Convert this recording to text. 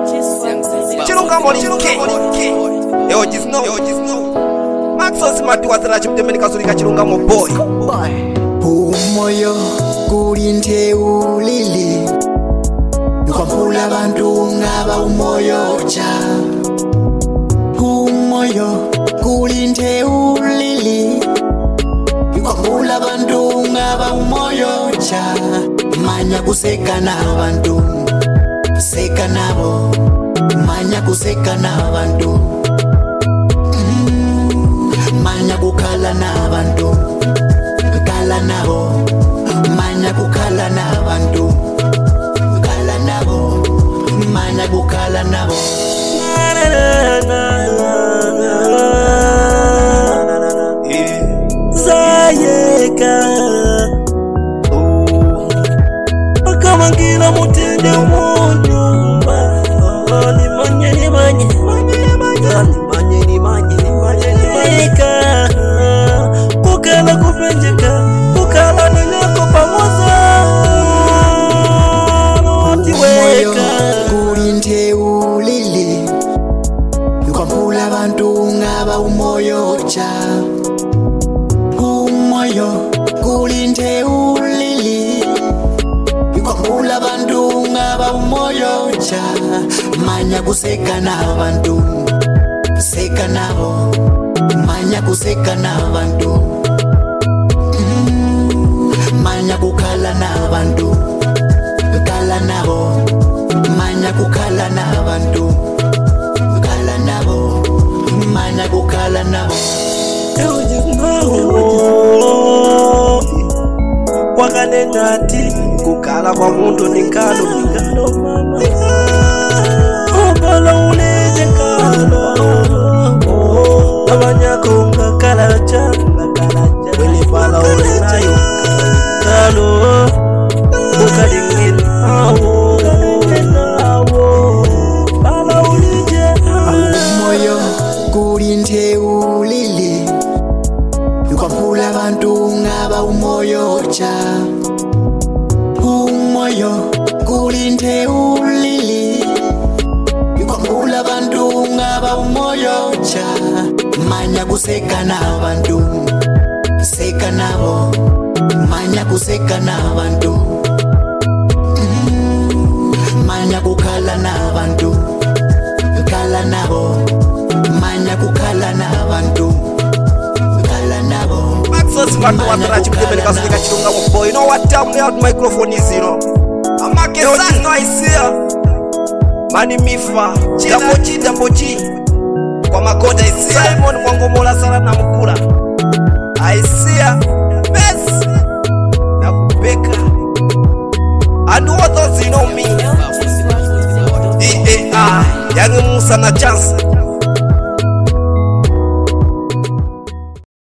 Chilungamo linke. Yo just know. Maxos mati wasala chimtemeni kasulika chilungamo boy. Umoyo kulinte ulili Nkwambula abantu ngaba umoyo cha Umoyo kulinte ulili Nkwambula abantu ngaba umoyo cha Manya kuseka na abantu Seka nabo Manya kuseka na abantu Manya kukhala na abantu Kala nabo Manya kukhala na abantu Kala nabo Manya kukhala nabo Zayeka Akamangila mutende umunyumba Nimanye Kukala kupenjeka Kukala nileko pamoja Umoyo kulinte ulili Nkwambula abantu ngaba umoyo cha Umoyo kulinte ulili Nkwambula abantu ngaba umoyo cha Manya kuseka na abantu Seka nabo Manya kuseka na abantu Manya kukhala na abantu Kala nabo Manya kukhala na abantu Kala nabo Manya kukhala nabo Wakane nati kukala kwa mundu nikalo mama Obala uleje kalo Abanyako ngakala cha Wele pala uleje kalo Ukadingin awo Pala uleje Umoyo kulinte ulili Nkwambula abantu ngaba umoyo cha Umoyo kulinte ulili Nkwambula abantu ngaba umoyo cha Manya kuseka na abantu Seka nabo Manya kuseka na abantu Manya kukhala na abantu Kala nabo Manya kukhala na abantu Kala nabo Maxos mati wasala chimtemeni kasulika chilungamo boy. You know what time the out microphone is, you know. Amake san noise here. Mani mifa Dambochi Kwa makoda isia Simon Mwangomola sana na mkula Aisia Mess Na kubeka And what else you know me EAR Yangi Musa na chance